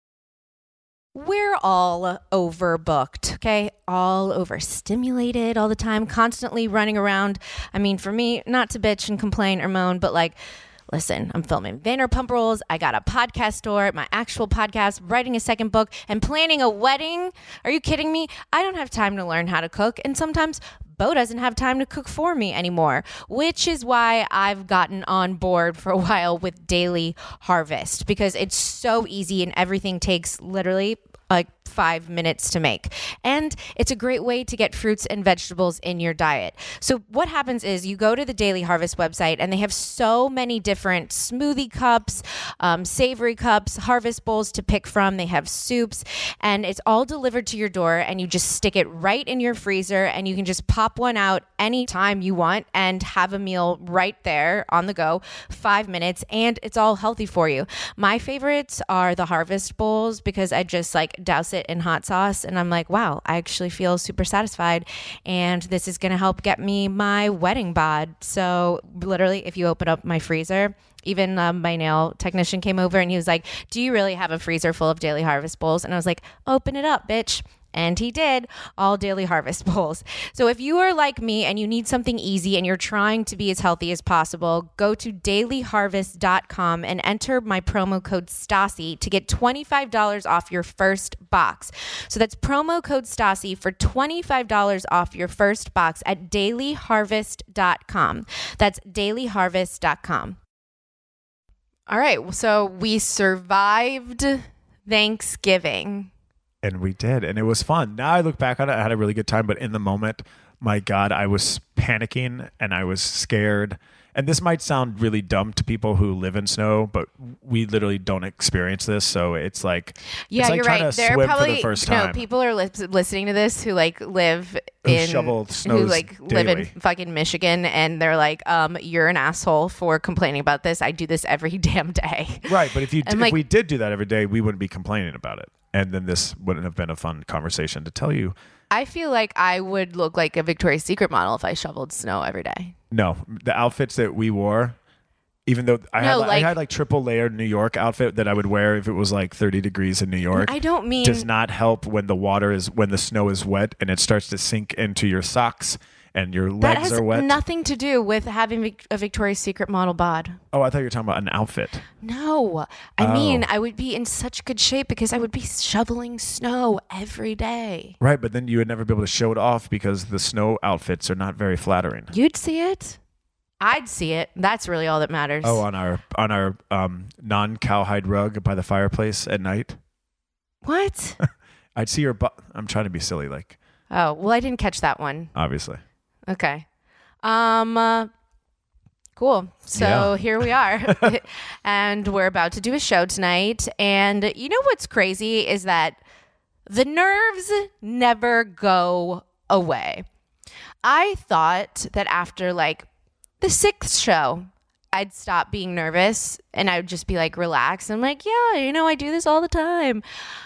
Speaker 1: We're all overbooked, okay? All overstimulated all the time, constantly running around. I mean, for me, not to bitch and complain or moan, but like, listen, I'm filming Vanderpump Rules. I got a podcast store, my actual podcast, writing a second book, and planning a wedding. Are you kidding me? I don't have time to learn how to cook, and sometimes Bo doesn't have time to cook for me anymore, which is why I've gotten on board for a while with Daily Harvest because it's so easy and everything takes literally like five minutes to make. And it's a great way to get fruits and vegetables in your diet. So what happens is you go to the Daily Harvest website and they have so many different smoothie cups, um, savory cups, harvest bowls to pick from. They have soups and it's all delivered to your door and you just stick it right in your freezer and you can just pop one out anytime you want and have a meal right there on the go, five minutes, and it's all healthy for you. My favorites are the harvest bowls because I just like douse it in hot sauce and I'm like, wow, I actually feel super satisfied and this is going to help get me my wedding bod. So literally if you open up my freezer, even um, my nail technician came over and he was like, do you really have a freezer full of Daily Harvest bowls? And I was like, open it up, bitch. And he did, all Daily Harvest bowls. So if you are like me and you need something easy and you're trying to be as healthy as possible, go to daily harvest dot com and enter my promo code Stassi to get twenty-five dollars off your first box. So that's promo code Stassi for twenty-five dollars off your first box at daily harvest dot com. That's daily harvest dot com. All right, so we survived Thanksgiving.
Speaker 2: And we did. And it was fun. Now I look back on it, I had a really good time. But in the moment, my God, I was panicking and I was scared. And this might sound really dumb to people who live in snow, but we literally don't experience this. So it's like,
Speaker 1: Yeah,
Speaker 2: it's like
Speaker 1: you're
Speaker 2: trying
Speaker 1: right.
Speaker 2: to
Speaker 1: There are
Speaker 2: swim
Speaker 1: probably
Speaker 2: for the first
Speaker 1: no
Speaker 2: time.
Speaker 1: people are li- listening to this who like live
Speaker 2: Who
Speaker 1: in
Speaker 2: shovel
Speaker 1: who
Speaker 2: snows
Speaker 1: like live in
Speaker 2: daily.
Speaker 1: fucking Michigan, and they're like, um, you're an asshole for complaining about this. I do this every damn day.
Speaker 2: Right. But if you
Speaker 1: And,
Speaker 2: if
Speaker 1: like-
Speaker 2: we did do that every day, we wouldn't be complaining about it. And then this wouldn't have been a fun conversation to tell you.
Speaker 1: I feel like I would look like a Victoria's Secret model if I shoveled snow every day.
Speaker 2: No, the outfits that we wore, even though I,
Speaker 1: No,
Speaker 2: had,
Speaker 1: like-
Speaker 2: I had like triple layered New York outfit that I would wear if it was like thirty degrees in New York.
Speaker 1: I don't mean
Speaker 2: does not help when the water is when the snow is wet and it starts to sink into your socks and your
Speaker 1: that
Speaker 2: legs
Speaker 1: has
Speaker 2: are wet.
Speaker 1: nothing to do with having Vic- a Victoria's Secret model bod.
Speaker 2: Oh, I thought you were talking about an outfit.
Speaker 1: No, I
Speaker 2: Oh.
Speaker 1: mean I would be in such good shape because I would be shoveling snow every day.
Speaker 2: Right, but then you would never be able to show it off because the snow outfits are not very flattering.
Speaker 1: You'd see it. I'd see it. That's really all that matters.
Speaker 2: Oh, on our on our um, non cowhide rug by the fireplace at night.
Speaker 1: What?
Speaker 2: I'd see your butt. I'm trying to be silly, like
Speaker 1: Oh, well, I didn't catch that one.
Speaker 2: obviously.
Speaker 1: Okay. Um, uh, Cool. So
Speaker 2: Yeah.
Speaker 1: here we are. And we're about to do a show tonight. And you know what's crazy is that the nerves never go away. I thought that after like the sixth show, I'd stop being nervous and I would just be like relaxed. I'm like, yeah, you know, I do this all the time.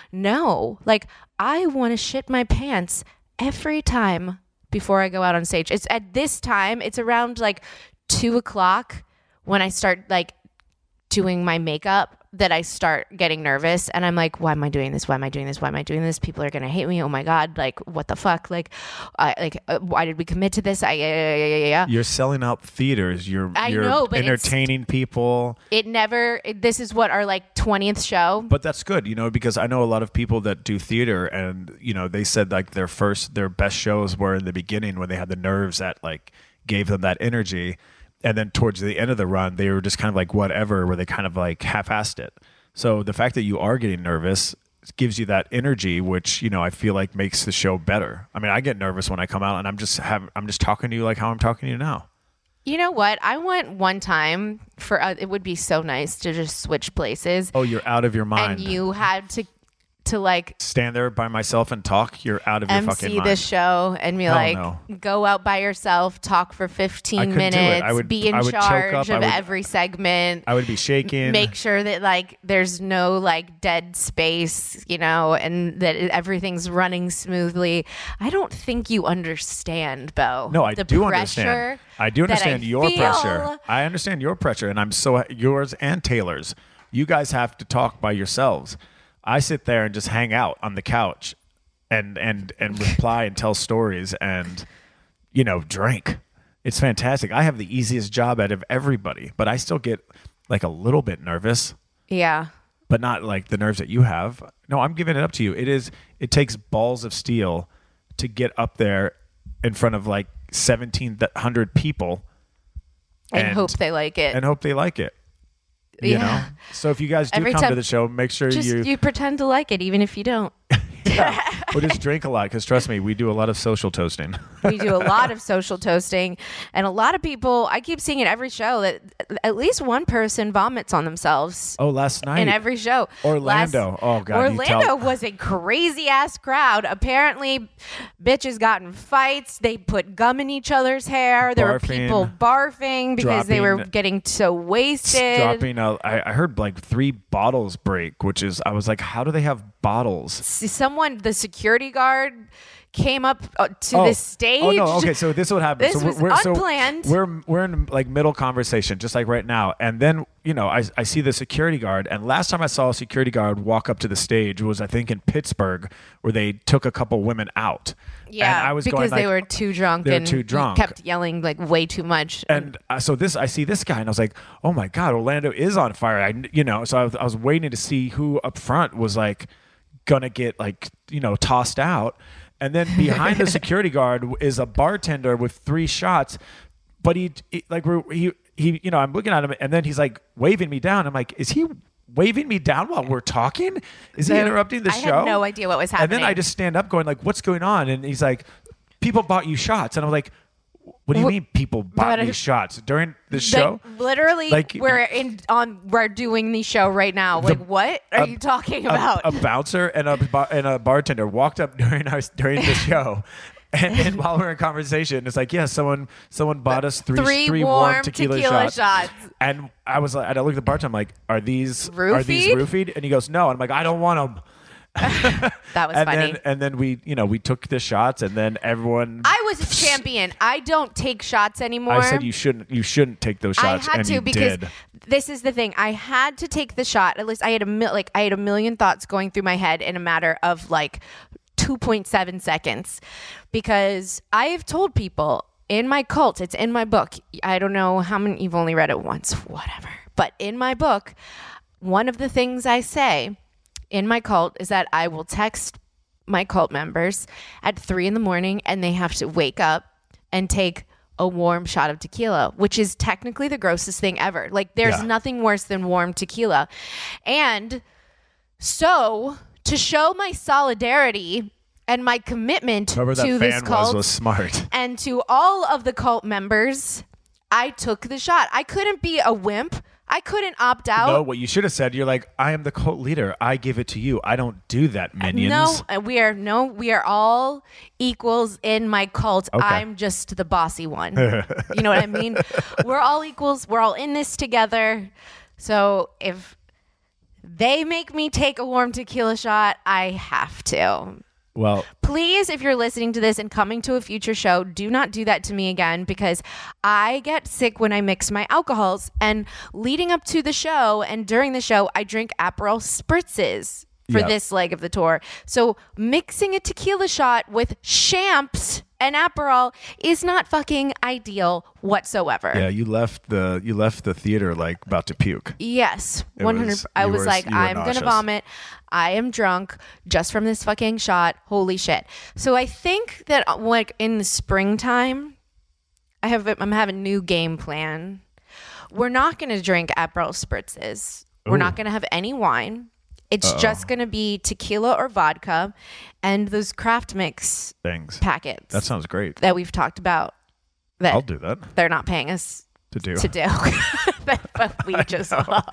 Speaker 1: No, like I want to shit my pants every time before I go out on stage. It's at this time, it's around like two o'clock when I start like doing my makeup that I start getting nervous, and I'm like, why am I doing this? Why am I doing this? Why am I doing this? People are going to hate me. Oh my God. Like, what the fuck? Like, I like, uh, why did we commit to this? I, yeah, yeah, yeah, yeah.
Speaker 2: You're selling out theaters. You're,
Speaker 1: I
Speaker 2: you're
Speaker 1: know, but
Speaker 2: entertaining people.
Speaker 1: It never, it, this is what our like twentieth show.
Speaker 2: But that's good, you know, because I know a lot of people that do theater, and, you know, they said like their first, their best shows were in the beginning when they had the nerves that like gave them that energy. And then towards the end of the run, they were just kind of like whatever, where they kind of like half-assed it. So the fact that you are getting nervous gives you that energy, which, you know, I feel like makes the show better. I mean, I get nervous when I come out and I'm just have I'm just talking to you like how I'm talking to you now.
Speaker 1: You know what? I went one time for, uh, it would be so nice to just switch places.
Speaker 2: Oh, you're out of your mind.
Speaker 1: And you had to, to like
Speaker 2: stand there by myself and talk. You're out of your
Speaker 1: M C
Speaker 2: fucking mind.
Speaker 1: this show and be
Speaker 2: Hell
Speaker 1: like,
Speaker 2: no.
Speaker 1: go out by yourself, talk for
Speaker 2: I
Speaker 1: fifteen
Speaker 2: couldn't do it.
Speaker 1: minutes,
Speaker 2: I would-
Speaker 1: be in
Speaker 2: I would choke
Speaker 1: charge
Speaker 2: up. I
Speaker 1: of
Speaker 2: would-
Speaker 1: every segment.
Speaker 2: I would be shaking.
Speaker 1: Make sure that like there's no like dead space, you know, and that everything's running smoothly. I don't think you understand, Bo.
Speaker 2: No, I
Speaker 1: the
Speaker 2: do
Speaker 1: pressure
Speaker 2: understand. I do
Speaker 1: that I
Speaker 2: understand your
Speaker 1: feel.
Speaker 2: pressure. I understand your pressure, and I'm so yours and Taylor's. You guys have to talk by yourselves. I sit there and just hang out on the couch, and and and reply and tell stories and, you know, drink. It's fantastic. I have the easiest job out of everybody, but I still get like a little bit nervous.
Speaker 1: Yeah.
Speaker 2: But not like the nerves that you have. No, I'm giving it up to you. It is. It takes balls of steel to get up there in front of like seventeen hundred people
Speaker 1: And, hope they like it.
Speaker 2: and hope they like it. You
Speaker 1: Yeah.
Speaker 2: know. So if you guys do
Speaker 1: Every
Speaker 2: come
Speaker 1: time-
Speaker 2: to the show, make sure
Speaker 1: just
Speaker 2: you,
Speaker 1: you pretend to like it even if you don't.
Speaker 2: yeah, or just drink a lot. Because trust me, we do a lot of social toasting.
Speaker 1: We do a lot of social toasting, and a lot of people, I keep seeing at every show that at least one person vomits on themselves
Speaker 2: Oh, last night
Speaker 1: in every show.
Speaker 2: Orlando.
Speaker 1: Last-
Speaker 2: oh God, you
Speaker 1: Orlando
Speaker 2: tell-
Speaker 1: was a crazy ass crowd. Apparently, bitches got in fights. They put gum in each other's hair. There were
Speaker 2: Barfing.
Speaker 1: people barfing because they were
Speaker 2: Dropping-
Speaker 1: getting so wasted.
Speaker 2: dropping. A, I, I heard like three bottles break, which is I was like, how do they have bottles?
Speaker 1: Someone, the security guard, came up uh, to
Speaker 2: oh.
Speaker 1: the stage.
Speaker 2: Oh no! Okay, so this is what happened.
Speaker 1: This
Speaker 2: so
Speaker 1: was
Speaker 2: we're, so
Speaker 1: unplanned.
Speaker 2: we're we're in like middle conversation, just like right now, and then you know I I see the security guard, and last time I saw a security guard walk up to the stage was I think in Pittsburgh, where they took a couple women out.
Speaker 1: Yeah,
Speaker 2: and I was
Speaker 1: because
Speaker 2: going,
Speaker 1: they
Speaker 2: like,
Speaker 1: were too drunk
Speaker 2: they were
Speaker 1: and
Speaker 2: too drunk.
Speaker 1: kept yelling like way too much.
Speaker 2: And uh, so this, I see this guy, and I was like, "Oh my God, Orlando is on fire!" I, you know, so I was, I was waiting to see who up front was like gonna get like you know tossed out, and then behind the security guard is a bartender with three shots, but he, he like we're, he he you know I'm looking at him, and then he's like waving me down. I'm like, is he waving me down while we're talking? Is he
Speaker 1: So
Speaker 2: interrupting the
Speaker 1: I
Speaker 2: show?
Speaker 1: had no idea what was
Speaker 2: And
Speaker 1: happening.
Speaker 2: then I just stand up, going like, "What's going on?" And he's like, "People bought you shots," and I'm like, "What do you
Speaker 1: Wh-
Speaker 2: mean people bought
Speaker 1: but-
Speaker 2: me shots during the
Speaker 1: Like,
Speaker 2: show?"
Speaker 1: literally,
Speaker 2: Like-
Speaker 1: we're in on we're doing the show right now.
Speaker 2: The-
Speaker 1: Like, what are
Speaker 2: a-
Speaker 1: you talking
Speaker 2: a,
Speaker 1: about?
Speaker 2: a bouncer and a bar- and a bartender walked up during our during the show, and, and while we're in conversation, it's like, yeah, someone someone bought us three
Speaker 1: Three
Speaker 2: three
Speaker 1: warm
Speaker 2: tequila,
Speaker 1: tequila
Speaker 2: shots.
Speaker 1: shots.
Speaker 2: And I was like, and I looked at the bartender, I'm like, are these are these
Speaker 1: Roofied?
Speaker 2: roofied? And he goes, no. And I'm like, I don't want them.
Speaker 1: That was
Speaker 2: and
Speaker 1: funny.
Speaker 2: then and then we you know we took the shots, and then everyone.
Speaker 1: I was a champion. I don't take shots anymore.
Speaker 2: I said you shouldn't you shouldn't take those shots,
Speaker 1: I had
Speaker 2: and
Speaker 1: to
Speaker 2: you
Speaker 1: because
Speaker 2: did.
Speaker 1: this is the thing. I had to take the shot. At least I had a mil- like I had a million thoughts going through my head in a matter of like two point seven seconds, because I've told people in my cult, it's in my book. I don't know how many you've only read it once, whatever. But in my book, one of the things I say in my cult is that I will text my cult members at three in the morning, and they have to wake up and take a warm shot of tequila, which is technically the grossest thing ever. Like, there's
Speaker 2: Yeah.
Speaker 1: nothing worse than warm tequila. And so to show my solidarity and my commitment
Speaker 2: Whoever that
Speaker 1: to this
Speaker 2: fan
Speaker 1: cult
Speaker 2: was was smart.
Speaker 1: and to all of the cult members, I took the shot. I couldn't be a wimp. I couldn't opt out.
Speaker 2: No, what you should have said, you're like, I am the cult leader. I give it to you. I don't do that, minions.
Speaker 1: No, uh, we are no, we are all equals in my cult.
Speaker 2: Okay.
Speaker 1: I'm just the bossy one. You know what I mean? We're all equals. We're all in this together. So if they make me take a warm tequila shot, I have to.
Speaker 2: Well,
Speaker 1: please, if you're listening to this and coming to a future show, do not do that to me again, because I get sick when I mix my alcohols. And leading up to the show and during the show, I drink Aperol spritzes for
Speaker 2: Yep.
Speaker 1: this leg of the tour. So mixing a tequila shot with champs and Aperol is not fucking ideal whatsoever.
Speaker 2: yeah, you left the you left the theater like about to puke.
Speaker 1: Yes,
Speaker 2: It
Speaker 1: one hundred.
Speaker 2: was-
Speaker 1: I
Speaker 2: you
Speaker 1: was
Speaker 2: were-
Speaker 1: like,
Speaker 2: you were
Speaker 1: I'm gonna
Speaker 2: nauseous.
Speaker 1: vomit. I am drunk just from this fucking shot. Holy shit! So I think that uh, like in the springtime, I have I'm having a new game plan. We're not gonna drink Aperol spritzes. We're
Speaker 2: Ooh.
Speaker 1: not gonna have any wine. It's
Speaker 2: Uh-oh.
Speaker 1: just gonna be tequila or vodka, and those craft mix
Speaker 2: Things.
Speaker 1: packets
Speaker 2: That sounds great.
Speaker 1: that we've talked about. That
Speaker 2: I'll do that
Speaker 1: they're not paying us
Speaker 2: to do.
Speaker 1: to do, but we just love.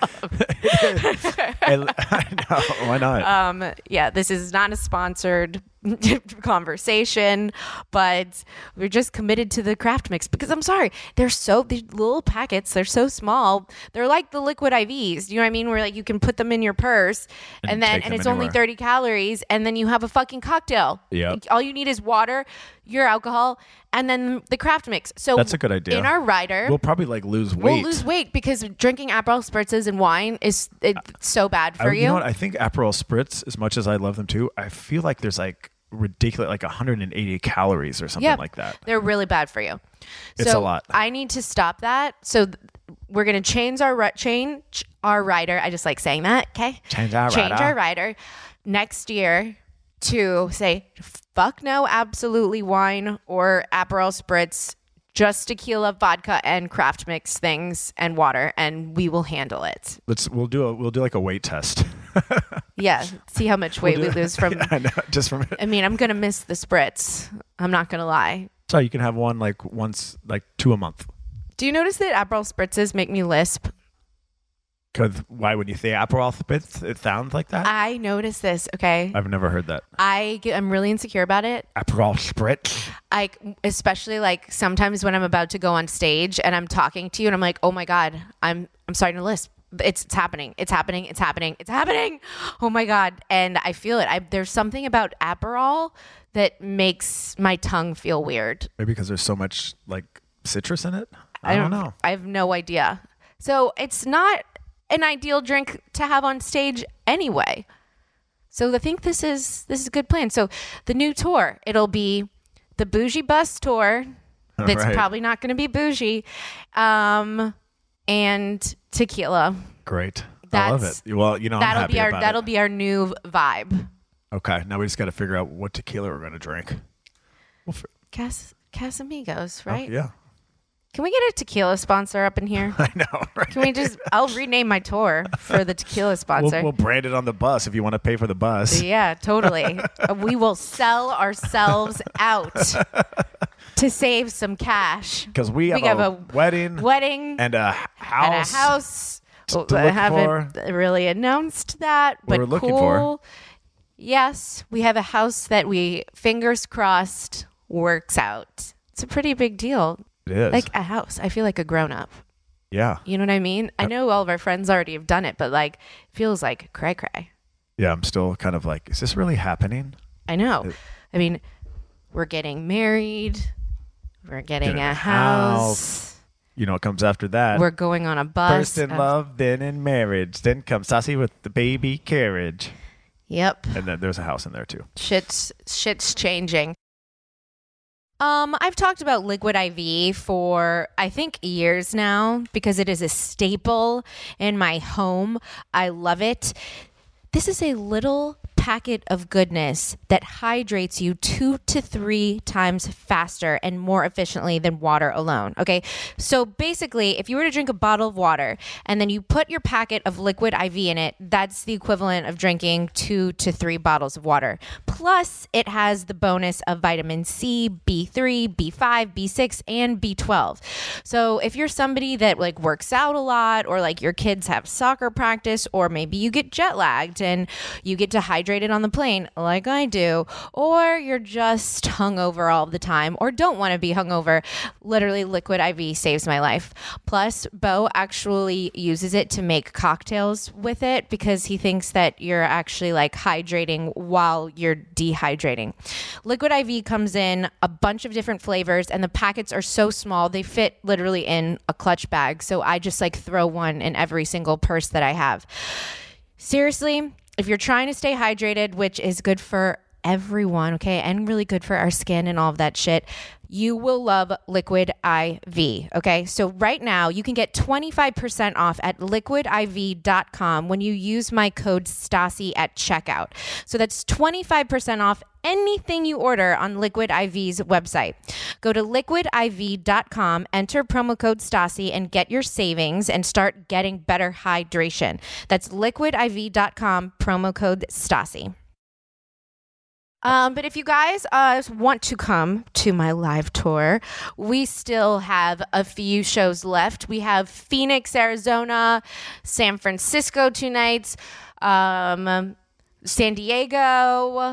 Speaker 2: And- I know. Why not?
Speaker 1: Um, yeah, this is not a sponsored conversation, but we're just committed to the craft mix because I'm sorry, they're so these little packets, they're so small. They're like the liquid I Vs. You know what I mean? Where like you can put them in your purse and,
Speaker 2: And
Speaker 1: then
Speaker 2: take
Speaker 1: and
Speaker 2: them
Speaker 1: it's only
Speaker 2: anywhere.
Speaker 1: thirty calories and then you have a fucking cocktail.
Speaker 2: Yep.
Speaker 1: Like, all you need is water, your alcohol, and then the craft mix. So
Speaker 2: That's a good idea.
Speaker 1: In our rider,
Speaker 2: we'll probably like lose weight.
Speaker 1: we'll lose weight because drinking Aperol spritzes and wine is it's so bad for
Speaker 2: I,
Speaker 1: you.
Speaker 2: you know what? I think Aperol Spritz, as much as I love them too, I feel like there's like ridiculous, like one hundred eighty calories or something
Speaker 1: Yeah,
Speaker 2: like that.
Speaker 1: They're really bad for you.
Speaker 2: It's
Speaker 1: so
Speaker 2: a lot.
Speaker 1: I need to stop that. So th- we're gonna change our ri- change our rider. I just like saying that. Okay.
Speaker 2: Change our
Speaker 1: change
Speaker 2: rider.
Speaker 1: our rider next year to say fuck no, absolutely wine or Aperol spritz. Just tequila, vodka, and craft mix things and water, and we will handle it.
Speaker 2: Let's we'll do a we'll do like a weight test.
Speaker 1: Yeah, see how much weight
Speaker 2: We'll
Speaker 1: we
Speaker 2: do-
Speaker 1: lose from.
Speaker 2: I know, just from
Speaker 1: I mean, I'm gonna miss the spritz. I'm not gonna lie.
Speaker 2: so you can have one like once like two a month.
Speaker 1: Do you notice that Aperol spritzes make me lisp?
Speaker 2: Because why when you say Aperol Spritz, it sounds like that.
Speaker 1: I noticed this. Okay,
Speaker 2: I've never heard that.
Speaker 1: I get, I'm really insecure about it.
Speaker 2: Aperol Spritz.
Speaker 1: I especially like sometimes when I'm about to go on stage and I'm talking to you and I'm like, oh my god, I'm I'm starting to lisp. It's, it's happening. It's happening. It's happening. It's happening. Oh my god, and I feel it. I, there's something about Aperol that makes my tongue feel weird.
Speaker 2: Maybe because there's so much like citrus in it. I, don't know.
Speaker 1: I have no idea. So it's not an ideal drink to have on stage anyway. So I think this is this is a good plan. So the new tour, it'll be the bougie bus tour. That's
Speaker 2: Right.
Speaker 1: probably not going to be bougie, um, and tequila.
Speaker 2: Great. I love
Speaker 1: That's-
Speaker 2: it. Well, you know, I'm
Speaker 1: That'll
Speaker 2: happy
Speaker 1: be our
Speaker 2: about
Speaker 1: that'll
Speaker 2: it.
Speaker 1: be our new vibe.
Speaker 2: Okay, now we just got to figure out what tequila we're going to drink. Well, for,
Speaker 1: Cas Casamigos,
Speaker 2: oh,
Speaker 1: right?
Speaker 2: yeah,
Speaker 1: Can we get a tequila sponsor up in here?
Speaker 2: I know. Right?
Speaker 1: Can we just? I'll rename my tour for the tequila sponsor.
Speaker 2: We'll, we'll brand it on the bus if you want to pay for the bus.
Speaker 1: Yeah, totally. We will sell ourselves out to save some cash.
Speaker 2: Because we have,
Speaker 1: We have
Speaker 2: a,
Speaker 1: a
Speaker 2: wedding
Speaker 1: Wedding
Speaker 2: and a house.
Speaker 1: and a house.
Speaker 2: to
Speaker 1: I
Speaker 2: look
Speaker 1: haven't really announced that,
Speaker 2: What
Speaker 1: but
Speaker 2: we're looking
Speaker 1: cool.
Speaker 2: for.
Speaker 1: Yes, we have a house that we, fingers crossed, works out. It's a pretty big deal.
Speaker 2: It is.
Speaker 1: Like a house. I feel like a grown up.
Speaker 2: yeah.
Speaker 1: You know what I mean? I know all of our friends already have done it, but like, it feels like cray cray.
Speaker 2: Yeah, I'm still kind of like, is this really happening?
Speaker 1: I know.
Speaker 2: It-
Speaker 1: I mean, we're getting married. We're getting
Speaker 2: Getting
Speaker 1: a
Speaker 2: a
Speaker 1: house.
Speaker 2: house. You know what comes after that?
Speaker 1: We're going on a bus.
Speaker 2: First in
Speaker 1: Uh,
Speaker 2: love, then in marriage. Then comes Sassy with the baby carriage.
Speaker 1: Yep.
Speaker 2: And then there's a house in there too.
Speaker 1: Shit's shit's changing. Um, I've talked about Liquid I V for I think years now because it is a staple in my home. I love it. This is a little packet of goodness that hydrates you two to three times faster and more efficiently than water alone. Okay. So basically, if you were to drink a bottle of water and then you put your packet of liquid I V in it, that's the equivalent of drinking two to three bottles of water. Plus, it has the bonus of vitamin C, B three, B five, B six, and B twelve. So if you're somebody that like works out a lot, or like your kids have soccer practice, or maybe you get jet lagged and you get dehydrated on the plane like I do, or you're just hungover all the time or don't want to be hungover, literally liquid I V saves my life. Plus, Bo actually uses it to make cocktails with it because he thinks that you're actually like hydrating while you're dehydrating. Liquid I V comes in a bunch of different flavors and the packets are so small they fit literally in a clutch bag. So I just like throw one in every single purse that I have. Seriously, if you're trying to stay hydrated, which is good for everyone, okay, and really good for our skin and all of that shit, you will love Liquid I V, okay? So right now, you can get twenty-five percent off at liquid I V dot com when you use my code Stassi at checkout. So that's twenty-five percent off anything you order on Liquid I V's website. Go to liquid I V dot com, enter promo code Stassi, and get your savings and start getting better hydration. That's liquid I V dot com, promo code Stassi. Um, but if you guys uh, want to come to my live tour, we still have a few shows left. We have Phoenix, Arizona, San Francisco two nights, um, San Diego, uh,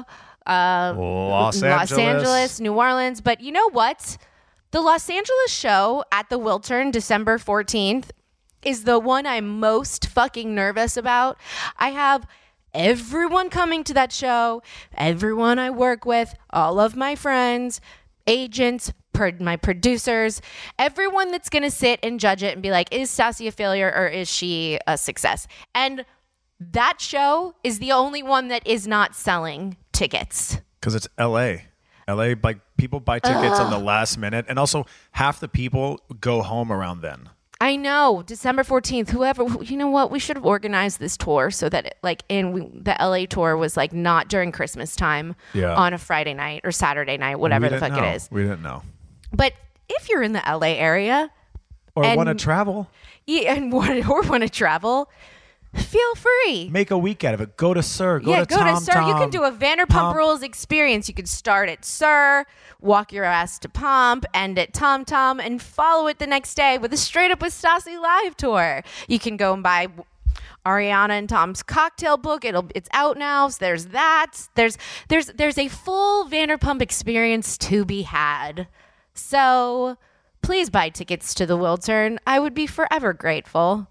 Speaker 2: Los
Speaker 1: Los
Speaker 2: Angeles.
Speaker 1: Angeles, New Orleans. But you know what? The Los Angeles show at the Wiltern, December fourteenth, is the one I'm most fucking nervous about. I have everyone coming to that show, everyone I work with, all of my friends, agents, per- my producers, everyone that's going to sit and judge it and be like, is Stassi a failure or is she a success? And that show is the only one that is not selling tickets.
Speaker 2: Because it's L A. L A, like, people buy tickets in the last minute. And also, half the people go home around then.
Speaker 1: I know, December fourteenth, whoever, you know what, we should have organized this tour so that it, like in we, the L A tour was like not during Christmas time
Speaker 2: Yeah.
Speaker 1: on a Friday night or Saturday night, whatever
Speaker 2: We
Speaker 1: the
Speaker 2: didn't
Speaker 1: fuck
Speaker 2: know.
Speaker 1: it is.
Speaker 2: We didn't know.
Speaker 1: But if you're in the L A area
Speaker 2: Or
Speaker 1: And-
Speaker 2: want to travel,
Speaker 1: yeah, and want, or want to travel, feel free.
Speaker 2: make a week out of it. Go to Sir. Go
Speaker 1: yeah,
Speaker 2: to
Speaker 1: go
Speaker 2: Tom
Speaker 1: to Sir. You can do a Vanderpump
Speaker 2: Tom.
Speaker 1: Rules experience. You could start at Sir, walk your ass to Pump, end at Tom Tom, and follow it the next day with a Straight Up with Stassi live tour. You can go and buy Ariana and Tom's cocktail book. It'll it's out now. So there's that. There's there's there's a full Vanderpump experience to be had. So please buy tickets to the Wiltern. I would be forever grateful.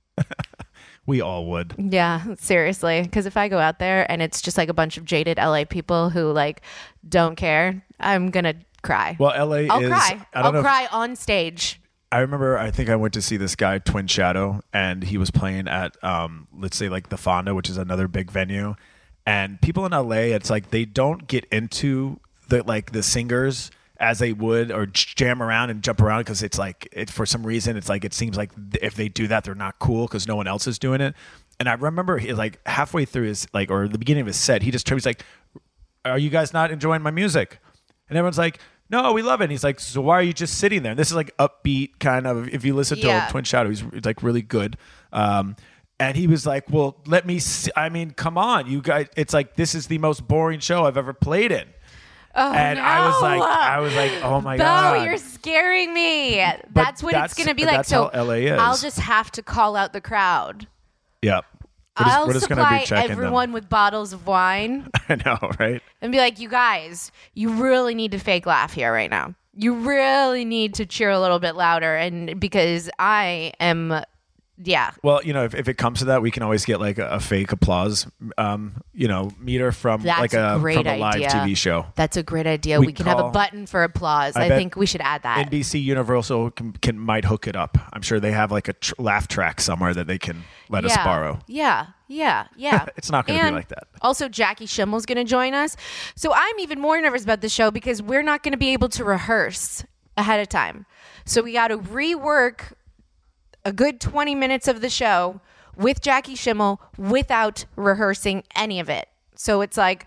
Speaker 2: We all would.
Speaker 1: Yeah, seriously. Because if I go out there and it's just like a bunch of jaded L A people who like don't care, I'm gonna cry.
Speaker 2: Well, L A
Speaker 1: I'll
Speaker 2: is.
Speaker 1: cry.
Speaker 2: I don't
Speaker 1: I'll
Speaker 2: know if-
Speaker 1: cry on stage.
Speaker 2: I remember, I think I went to see this guy, Twin Shadow, and he was playing at, um, let's say, like the Fonda, which is another big venue. And people in L A, it's like they don't get into the like the singers as they would, or jam around and jump around, because it's like it for some reason it's like it seems like if they do that they're not cool because no one else is doing it. And I remember he like halfway through his like or the beginning of his set, he just turned, he's like, "Are you guys not enjoying my music?" And everyone's like, "No, we love it." And he's like, "So why are you just sitting there?" And this is like upbeat kind of. If you listen to
Speaker 1: Yeah.
Speaker 2: Twin Shadow, he's, he's like really good. Um, and he was like, "Well, let me see. I mean, come on, you guys. It's like this is the most boring show I've ever played in."
Speaker 1: Oh,
Speaker 2: And
Speaker 1: no.
Speaker 2: I was like, I was like, "Oh my
Speaker 1: Bo,
Speaker 2: god!"
Speaker 1: you're scaring me. That's what
Speaker 2: that's-
Speaker 1: it's gonna be
Speaker 2: but
Speaker 1: like.
Speaker 2: that's
Speaker 1: So
Speaker 2: how L A is.
Speaker 1: I'll just have to call out the crowd.
Speaker 2: Yep. We're just,
Speaker 1: I'll
Speaker 2: we're just gonna
Speaker 1: supply
Speaker 2: be checking
Speaker 1: everyone with bottles of wine
Speaker 2: them. I know, right?
Speaker 1: and be like, "You guys, you really need to fake laugh here right now. You really need to cheer a little bit louder, and because I am." Yeah.
Speaker 2: Well, you know, if, if it comes to that, we can always get like a, a fake applause, um, you know, meter from
Speaker 1: That's
Speaker 2: like
Speaker 1: a
Speaker 2: a,
Speaker 1: great
Speaker 2: from a live
Speaker 1: idea.
Speaker 2: T V show.
Speaker 1: That's a great idea. We,
Speaker 2: We
Speaker 1: can have a
Speaker 2: call-
Speaker 1: button for applause.
Speaker 2: I
Speaker 1: I,
Speaker 2: bet
Speaker 1: think we should add that.
Speaker 2: N B C Universal can, can might hook it up. I'm sure they have like a tr- laugh track somewhere that they can let us
Speaker 1: yeah.
Speaker 2: borrow.
Speaker 1: Yeah, yeah, yeah.
Speaker 2: It's not gonna be
Speaker 1: And
Speaker 2: like that.
Speaker 1: Also, Jackie Schimmel's going to join us. So I'm even more nervous about the show because we're not going to be able to rehearse ahead of time. So we got to rework a good twenty minutes of the show with Jackie Schimmel without rehearsing any of it. So it's like,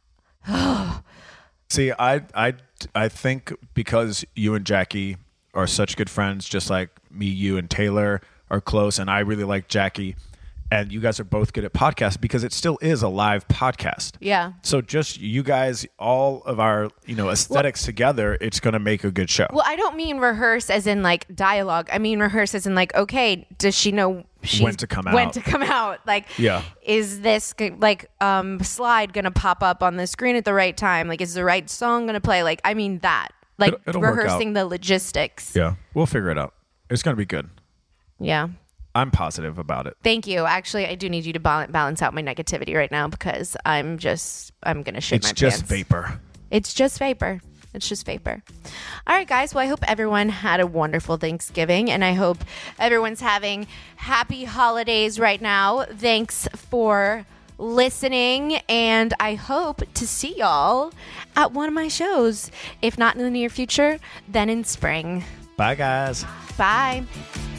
Speaker 2: See, I, I, I think because you and Jackie are such good friends, just like me, you, and Taylor are close, and I really like Jackie, and you guys are both good at podcasts because it still is a live podcast.
Speaker 1: yeah.
Speaker 2: So just you guys, all of our, you know, aesthetics well, together, it's going to make a good show.
Speaker 1: Well, I don't mean rehearse as in like dialogue. I mean rehearse as in like, okay, does she know she's,
Speaker 2: when to come out?
Speaker 1: When to come out? Like,
Speaker 2: yeah.
Speaker 1: is this like um slide going to pop up on the screen at the right time? Like, is the right song going to play? Like, I mean that. Like
Speaker 2: it'll, it'll
Speaker 1: rehearsing the logistics.
Speaker 2: Yeah, we'll figure it out. It's going to be good.
Speaker 1: Yeah.
Speaker 2: I'm positive about it.
Speaker 1: Thank you. Actually, I do need you to balance out my negativity right now because I'm just, I'm going to shit
Speaker 2: it's
Speaker 1: my
Speaker 2: just
Speaker 1: pants.
Speaker 2: vapor.
Speaker 1: It's just vapor. It's just vapor. All right, guys. Well, I hope everyone had a wonderful Thanksgiving, and I hope everyone's having happy holidays right now. Thanks for listening, and I hope to see y'all at one of my shows. If not in the near future, then in spring.
Speaker 2: Bye, guys.
Speaker 1: Bye.